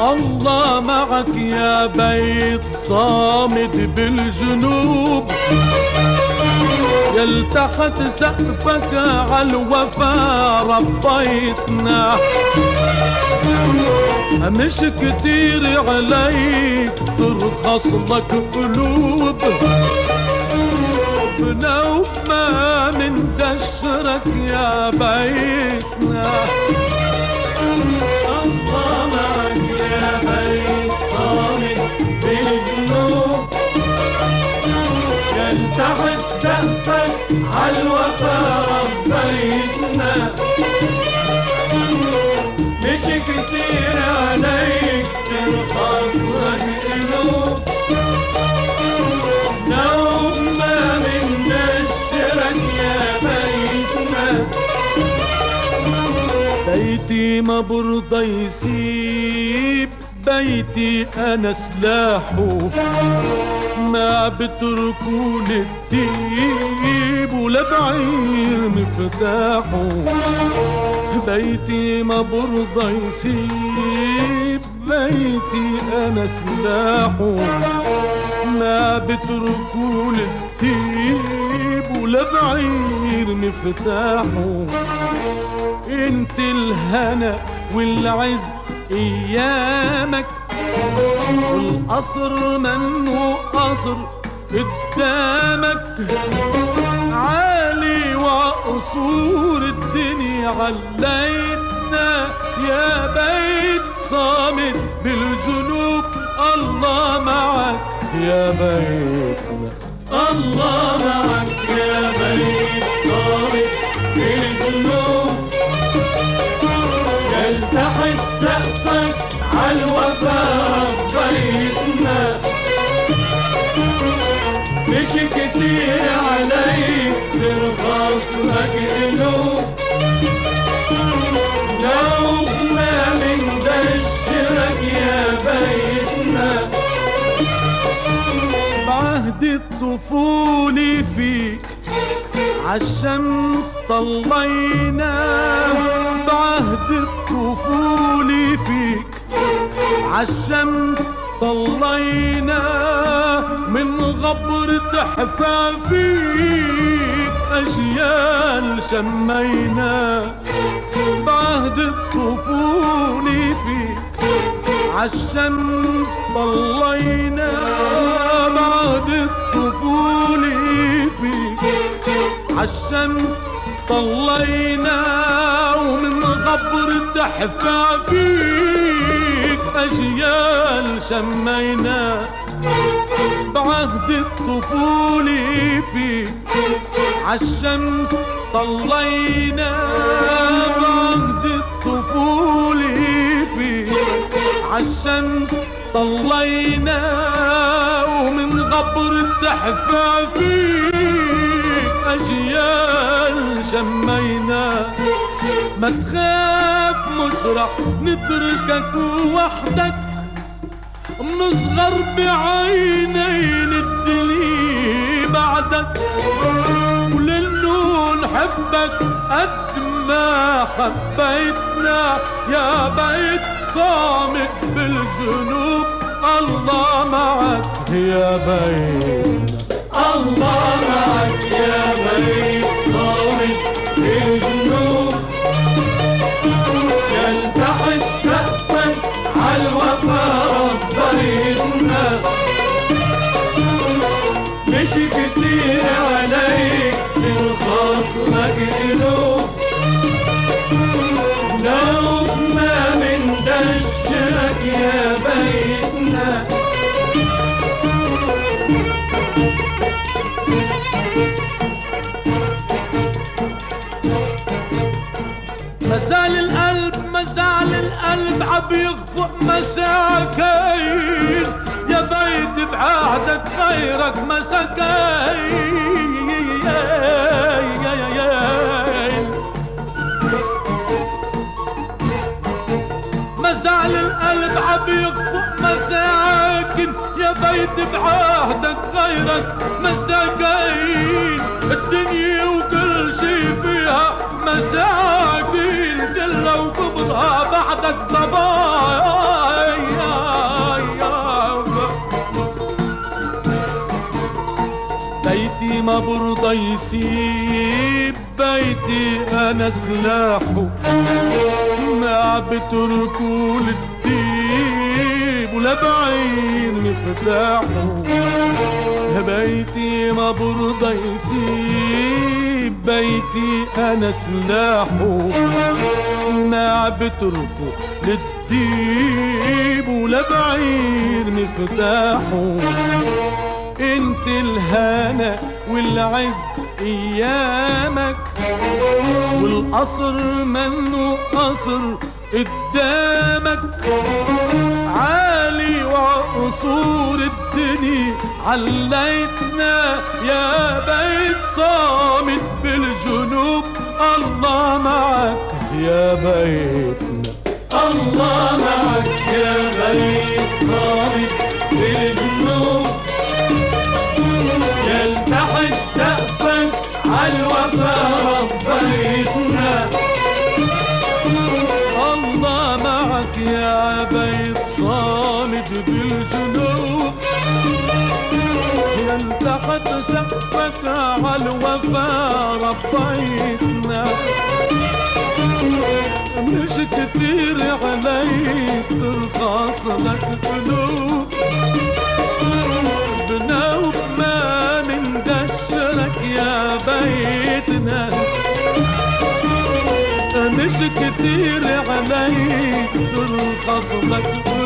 الله معك يا بيت صامد بالجنوب، يلتحت سقفك عالوفا ربيتنا. مش كتير عليك ترخص لك قلوب، بنوب ما من دشرك يا بيتنا. الله معك يا بيت صامد بالجنوب، يلتحت سقفك عالوفا ربيتنا. مش كتير عليك ترخص لك قلوب، نوم ما من دشرك يا بيتنا. بيتي ما برضى يسيب، بيتي أنا سلاحه، ما بتركولي الديب ولا بعير مفتاحه. بيتي ما برضى يسيب، بيتي أنا سلاحه، ما بتركولي الديب ولا بعير مفتاحه. انت الهنا والعز ايامك، والقصر منه قصر قدامك. عالي وقصور الدنيا عليتنا يا بيت صامد بالجنوب. الله معك يا بيتنا، الله معك يا بيت صامد بالجنوب، يلتحت سقفك عالوفا بيتنا. مش كتير عليك ترخص لك قلوب، لو ما من دشرك يا بيتنا. بعهد الطفولة فيك عالشمس طلينا، بعهد الطفولة فيك عالشمس طلينا. من غبرة حفافيك أجيال شمينا. بعهد الطفولة فيك عالشمس طلينا، بعهد الطفولة فيك عالشمس طلينا. ومن غبرة حفافيك أجيال شمينا. بعهد الطفولة فيك عالشمس طلينا، بعهد الطفولة فيك عالشمس طلينا. ومن غبرة حفافيك أجيال شمينا. ما تخاف مش رح نتركك وحدك، منصغر بعينين الدنيا بعدك. ولأنه نحبك قد ما حبيتنا يا بيت صامد بالجنوب. الله معك يا بيتنا، الله معك يا بيت صامد بالجنوب، يلتحت سقفك عالوفا ربيتنا. مش كتير عليك ترخص لك قلوب، لو ما من دشرك يا بيتنا. مازال القلب مازال القلب عبيخفق مساكين يا بيت بعهدك غيرك مساكين. مازال القلب عبيخفق مساكن يا بيت بعهدك غيرك مساكين. الدنيا وكل شي فيها مساكين، كلها وكبرها بعدك ضبايا. برضى يسيب بيتي انا سلاحه، ما بتركوا للديب ولا بعين مفتاحه. بيتي ما برضى يسيب بيتي انا سلاحه، ما بتركوا للديب ولا بعين مفتاحه. انت الهنا والعز ايامك، والقصر منه قصر قدامك. عالي وقصور الدنيا عليتنا يا بيت صامت بالجنوب. الله معك يا بيتنا، الله معك يا بيت صامت بالجنوب. يلتحق سقفك عالوفا ربيتنا. الله معك يا بيت صامد بالجنوب. يلتحق سقفك عالوفا ربيتنا. مش كتير عليك ترخص لك قلوب، بنوب ما مندشرك يا بيتنا. مش كتير عليك ترخص لك